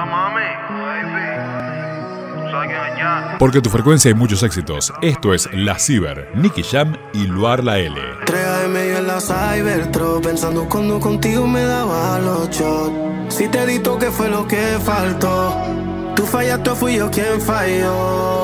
Dímelo, mami, baby. ¿Tú sabes quién es ya? Porque tu frecuencia hay muchos éxitos. Esto es La Ciber, Nicky Jam y Luar La L. 3 AM y en la Cybertro, pensando cuando contigo me daba los shots. Si te dito que fue lo que faltó, tú fallaste o fui yo quien falló.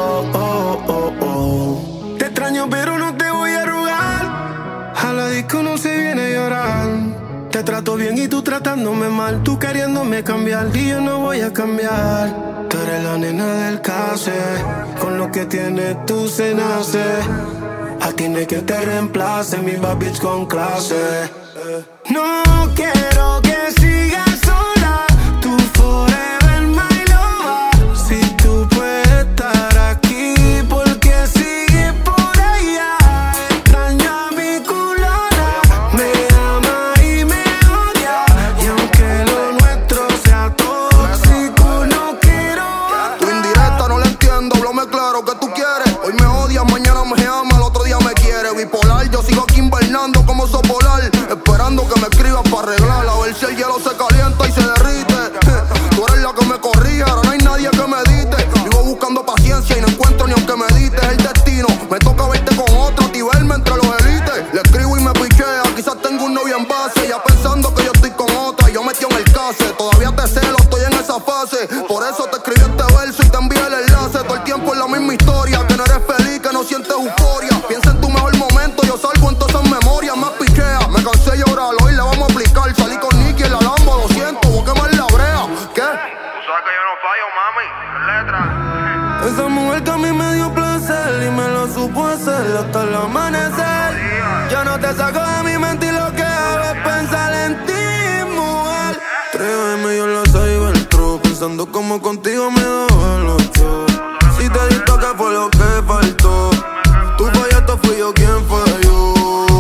Te extraño pero no te voy a rogar. A la disco no se viene a llorar. Te trato bien y tú tratándome mal. Tú queriéndome cambiar y yo no voy a cambiar. Tú eres la nena del case. Con lo que tienes tú se nace. A ti no hay que te reemplace. Mi bad bitch con clase. No quiero que sigas sola. Tú forever my lover. Si tú puedes estar aquí, porque sigues por allá. Extraño a mi culona. Me ama y me odia. Y aunque lo nuestro sea tóxico, no quiero otra. Tu indirecta no la entiendo, háblame claro, ¿qué tú quieres? Hoy me odias, mañana me ama, al otro día me quiere. Bipolar, yo sigo aquí invernando como sopolar, esperando que me escribas para arreglar. A ver si el hielo se calienta y se derrite. Tú eres la que me corrige, ahora no hay nadie que me dite. Vivo buscando paciencia y no encuentro ni aunque me dites. El destino, me toca verte con otra y verme entre los élites. Le escribo y me pichea, quizás tengo un novio en base. Ya pensando que yo estoy con otra y yo metí en el case. Todavía te celo, estoy en esa fase. Por eso te escribí este verso y te envié el enlace. Todo el tiempo es la misma historia, que no eres feliz, que no sientes euforia. Piensa en tu mejor momento, yo salgo en todas esas memorias. Más pichea, me cansé de llorar, hoy la vamos a aplicar. Salí con Nicky en la Lambo, lo siento, vos quemar la brea. ¿Qué? Tú sabes que yo no fallo, mami. En letras. Esa mujer que a mí me dio placer y me lo supo hacer hasta el amanecer. Yo no te saco de mi mente y lo que hago es pensar en ti, mujer. 3 AM yo en la Cybertro, pensando como contigo me daba los shots. Si te dito que fue lo que faltó, tú fallaste o fui yo quien falló.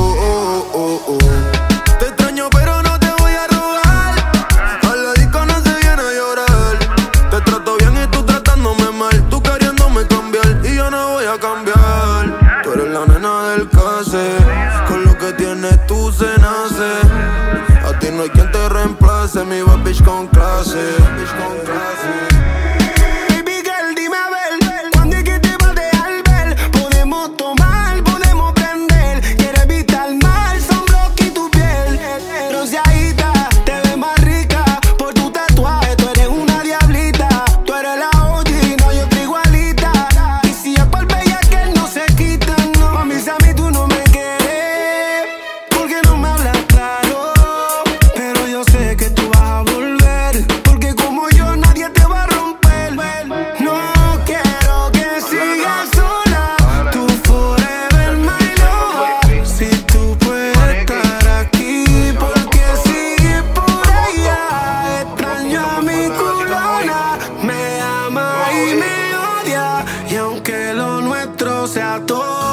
Te extraño pero no te voy a rogar. A la disco no se viene a llorar. Te trato bien y tú tratándome mal. Tú queriéndome cambiar y yo no voy a cambiar. Tú eres la nena del case. Con lo que tienes tú se nace. A ti no hay quien te reemplace. Mi bad bitch con clase. Baby girl, dime a ver, ¿cuándo es que te vas a dejar ver? Podemos tomar, podemos prender. Quieres evitar mal, son bloques y tu piel bronceadita, te ves más rica por tu tatuaje. Tú eres una diablita, tú eres la OG, no hay otra igualita. Y si es por bella que él no se quita, no. Mami, si a mí tú no me quieres, porque no me hablas claro. Pero yo sé que tú vas a volver, porque como yo nadie te va a romper. No quiero que sigas sola. Tú forever my lover. Si tú puedes estar aquí, porque sigues por allá. Extraño a mi culona. Me ama y me odia. Y aunque lo nuestro sea todo